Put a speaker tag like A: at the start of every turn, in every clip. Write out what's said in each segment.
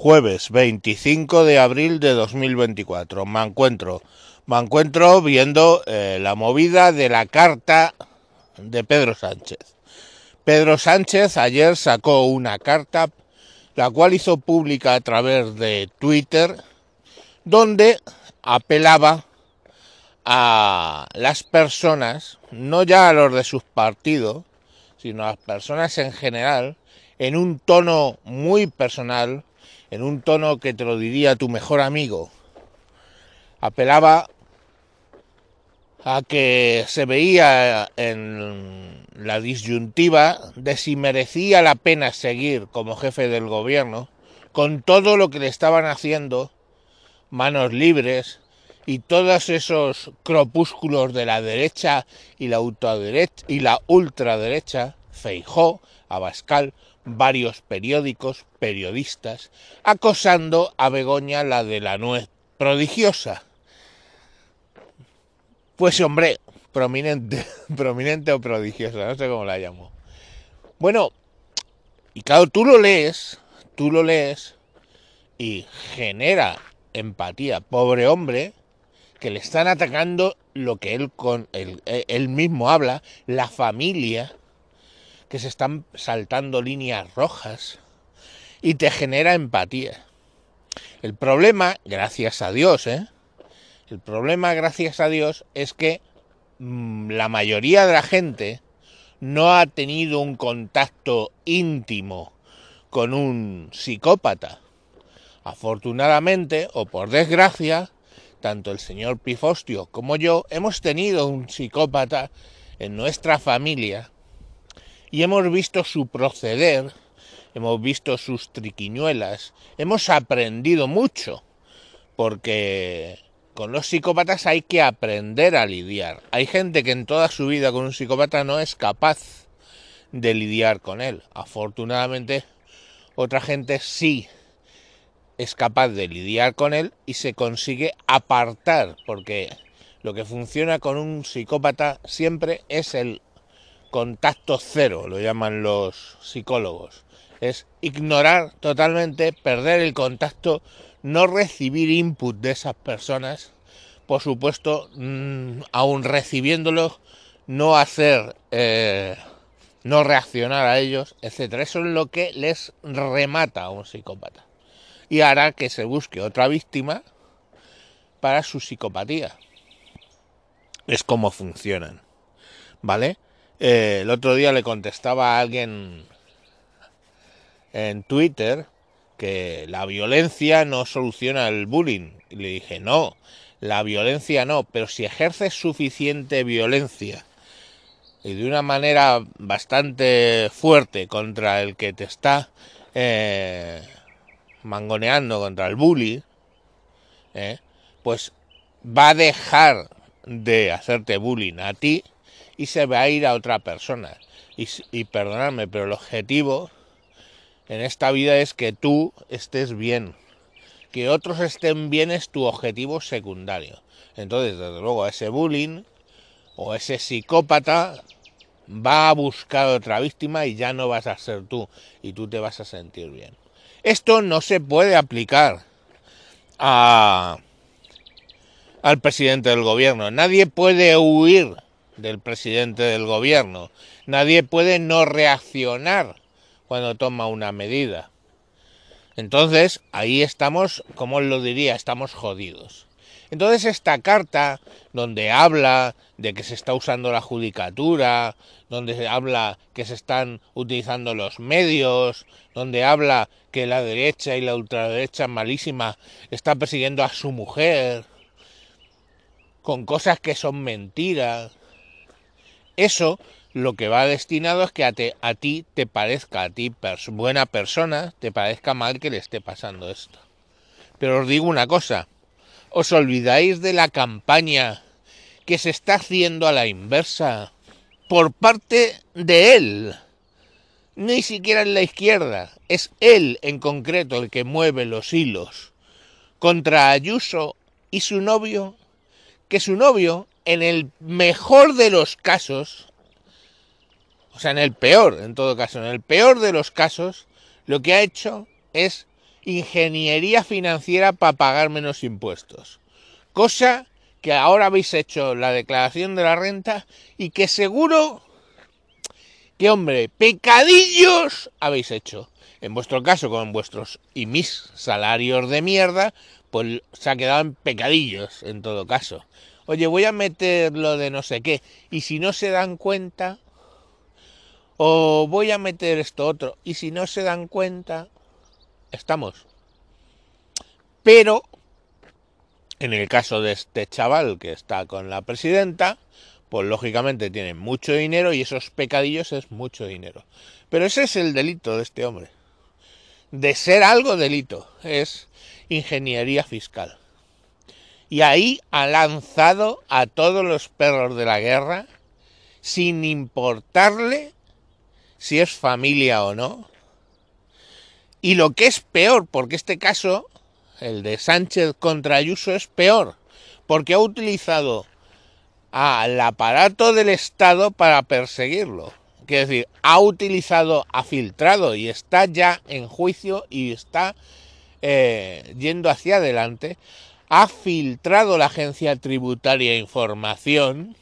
A: Jueves 25 de abril de 2024. Me encuentro viendo la movida de la carta de Pedro Sánchez. Pedro Sánchez ayer sacó una carta, la cual hizo pública a través de Twitter, donde apelaba a las personas, no ya a los de sus partidos, sino a las personas en general, en un tono muy personal, en un tono que te lo diría tu mejor amigo. Apelaba a que se veía en la disyuntiva de si merecía la pena seguir como jefe del gobierno con todo lo que le estaban haciendo Manos Libres y todos esos cropúsculos de la derecha y la ultraderecha, Feijóo, Abascal, varios periódicos, periodistas, acosando a Begoña, la de la nuez prodigiosa. Pues hombre, prominente o prodigiosa, no sé cómo la llamo. Bueno, y claro, tú lo lees y genera empatía. Pobre hombre, que le están atacando lo que él mismo habla, la familia, que se están saltando líneas rojas, y te genera empatía. El problema, gracias a Dios, es que la mayoría de la gente no ha tenido un contacto íntimo con un psicópata. Afortunadamente, o por desgracia, tanto el señor Pifostio como yo hemos tenido un psicópata en nuestra familia y hemos visto su proceder, hemos visto sus triquiñuelas, hemos aprendido mucho, porque con los psicópatas hay que aprender a lidiar. Hay gente que en toda su vida con un psicópata no es capaz de lidiar con él. Afortunadamente, otra gente sí es capaz de lidiar con él y se consigue apartar, porque lo que funciona con un psicópata siempre es el contacto cero, lo llaman los psicólogos. Es ignorar totalmente, perder el contacto, no recibir input de esas personas, por supuesto, aún recibiéndolos, no hacer, no reaccionar a ellos, etcétera. Eso es lo que les remata a un psicópata y hará que se busque otra víctima para su psicopatía. Es como funcionan, ¿vale? El otro día le contestaba a alguien en Twitter que la violencia no soluciona el bullying. Y le dije, no, la violencia no, pero si ejerces suficiente violencia y de una manera bastante fuerte contra el que te está mangoneando, contra el bully, pues va a dejar de hacerte bullying a ti y se va a ir a otra persona. Y perdonadme, pero el objetivo en esta vida es que tú estés bien. Que otros estén bien es tu objetivo secundario. Entonces, desde luego, ese bullying o ese psicópata va a buscar otra víctima y ya no vas a ser tú. Y tú te vas a sentir bien. Esto no se puede aplicar al presidente del gobierno. Nadie puede huir del presidente del gobierno. Nadie puede no reaccionar cuando toma una medida. Entonces, ahí estamos, como os lo diría, estamos jodidos. Entonces, esta carta, donde habla de que se está usando la judicatura, donde se habla que se están utilizando los medios, donde habla que la derecha y la ultraderecha malísima está persiguiendo a su mujer, con cosas que son mentiras, eso lo que va destinado es que a ti te parezca, a ti buena persona, te parezca mal que le esté pasando esto. Pero os digo una cosa, os olvidáis de la campaña que se está haciendo a la inversa por parte de él. Ni siquiera en la izquierda, es él en concreto el que mueve los hilos contra Ayuso y su novio, que su novio, en el mejor de los casos, o sea, en el peor, en todo caso, en el peor de los casos, lo que ha hecho es ingeniería financiera para pagar menos impuestos. Cosa que ahora habéis hecho la declaración de la renta y que seguro que, hombre, pecadillos habéis hecho. En vuestro caso, con vuestros y mis salarios de mierda, pues se ha quedado en pecadillos, en todo caso. Oye, voy a meter lo de no sé qué, y si no se dan cuenta, o voy a meter esto otro, y si no se dan cuenta, estamos. Pero, en el caso de este chaval que está con la presidenta, pues lógicamente tiene mucho dinero y esos pecadillos es mucho dinero. Pero ese es el delito de este hombre. De ser algo delito, es ingeniería fiscal. Y ahí ha lanzado a todos los perros de la guerra, sin importarle si es familia o no. Y lo que es peor, porque este caso, el de Sánchez contra Ayuso, es peor, porque ha utilizado al aparato del Estado para perseguirlo. Quiero decir, ha filtrado y está ya en juicio y está yendo hacia adelante. Ha filtrado la agencia tributaria información.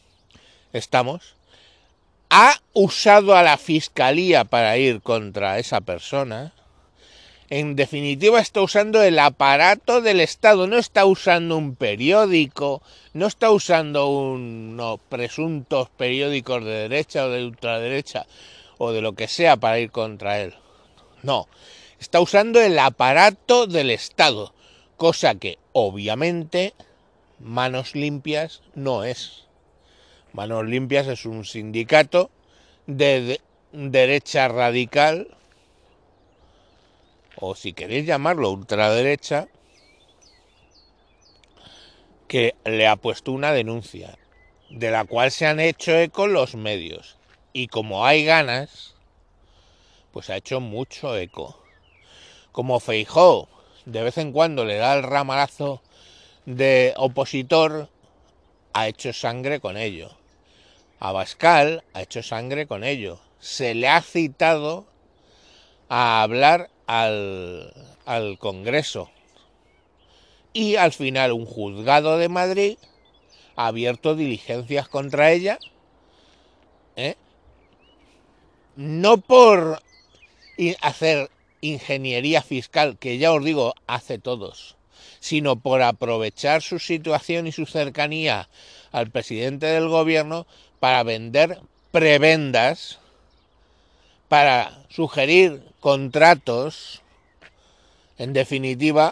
A: Ha usado a la fiscalía para ir contra esa persona. En definitiva, está usando el aparato del Estado, no está usando un periódico, no está usando unos presuntos periódicos de derecha o de ultraderecha o de lo que sea para ir contra él. No, está usando el aparato del Estado, cosa que obviamente Manos Limpias no es. Manos Limpias es un sindicato de derecha radical, o si queréis llamarlo ultraderecha, que le ha puesto una denuncia, de la cual se han hecho eco los medios. Y como hay ganas, pues ha hecho mucho eco. Como Feijóo de vez en cuando le da el ramalazo de opositor, ha hecho sangre con ello. Abascal ha hecho sangre con ello. Se le ha citado a hablar al Congreso. Y al final un juzgado de Madrid ha abierto diligencias contra ella, no por hacer ingeniería fiscal, que ya os digo, hace todos, sino por aprovechar su situación y su cercanía al presidente del gobierno para vender prebendas, para sugerir contratos, en definitiva.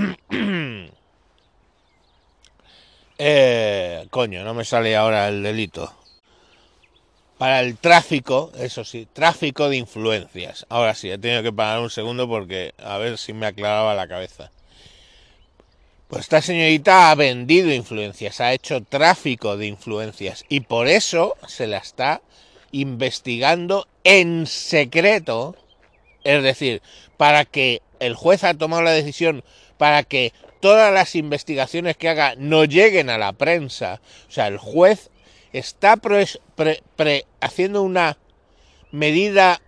A: No me sale ahora el delito. Para el tráfico, eso sí, tráfico de influencias. Ahora sí, he tenido que parar un segundo porque a ver si me aclaraba la cabeza. Pues esta señorita ha vendido influencias, ha hecho tráfico de influencias y por eso se la está investigando en secreto. Es decir, para que el juez ha tomado la decisión, para que todas las investigaciones que haga no lleguen a la prensa. O sea, el juez está haciendo una medida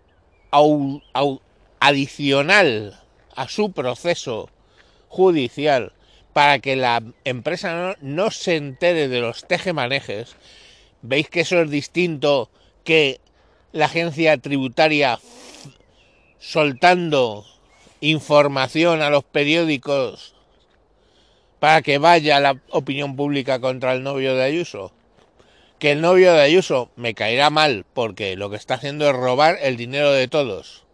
A: adicional a su proceso judicial para que la empresa no se entere de los tejemanejes. ¿Veis que eso es distinto que la agencia tributaria soltando información a los periódicos para que vaya la opinión pública contra el novio de Ayuso? Que el novio de Ayuso me caerá mal porque lo que está haciendo es robar el dinero de todos.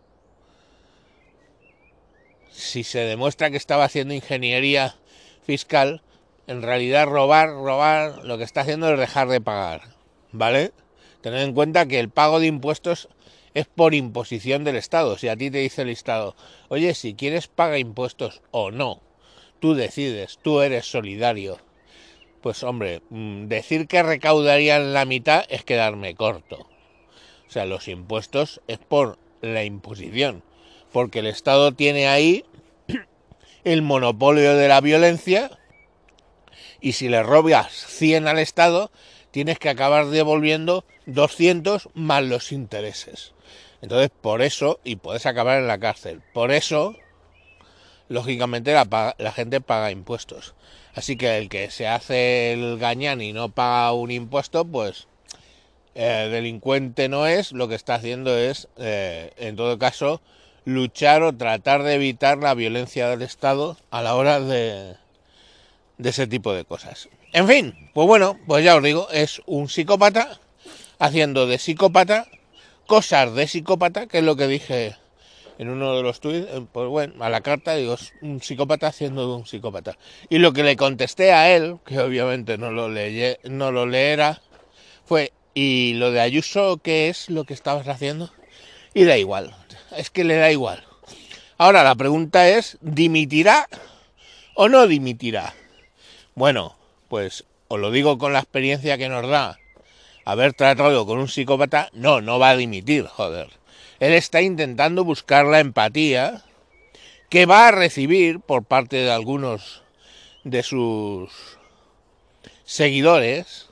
A: Si se demuestra que estaba haciendo ingeniería fiscal, en realidad robar, lo que está haciendo es dejar de pagar, ¿vale? Tened en cuenta que el pago de impuestos es por imposición del Estado. Si a ti te dice el Estado, oye, si quieres paga impuestos o no, tú decides, tú eres solidario. Pues hombre, decir que recaudarían la mitad es quedarme corto. O sea, los impuestos es por la imposición, porque el Estado tiene ahí el monopolio de la violencia y si le robas 100 al Estado, tienes que acabar devolviendo 200 más los intereses. Entonces, por eso, y puedes acabar en la cárcel, por eso lógicamente la gente paga impuestos. Así que el que se hace el gañán y no paga un impuesto, pues delincuente no es, lo que está haciendo es, en todo caso, luchar o tratar de evitar la violencia del Estado a la hora de ese tipo de cosas. En fin, pues bueno, pues ya os digo, es un psicópata haciendo de psicópata cosas de psicópata, que es lo que dije en uno de los tweets, pues bueno, a la carta digo, es un psicópata haciendo de un psicópata. Y lo que le contesté a él, que obviamente no lo leerá, fue, ¿y lo de Ayuso qué es lo que estabas haciendo? Y da igual, es que le da igual. Ahora la pregunta es, ¿dimitirá o no dimitirá? Bueno, pues os lo digo con la experiencia que nos da haber tratado con un psicópata, no va a dimitir, joder. Él está intentando buscar la empatía que va a recibir por parte de algunos de sus seguidores,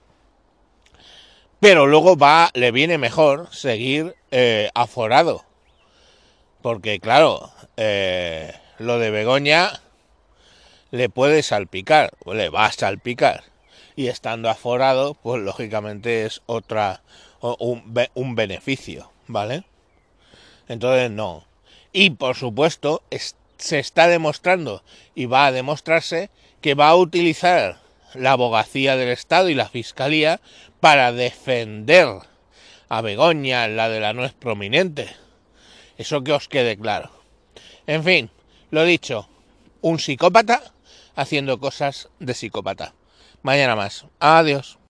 A: pero luego le viene mejor seguir aforado. Porque claro, lo de Begoña le puede salpicar, o le va a salpicar. Y estando aforado, pues lógicamente es un beneficio, ¿vale? Entonces no. Y por supuesto se está demostrando y va a demostrarse que va a utilizar la abogacía del Estado y la Fiscalía para defender a Begoña, la de la no es prominente. Eso que os quede claro. En fin, lo dicho, un psicópata haciendo cosas de psicópata. Mañana más. Adiós.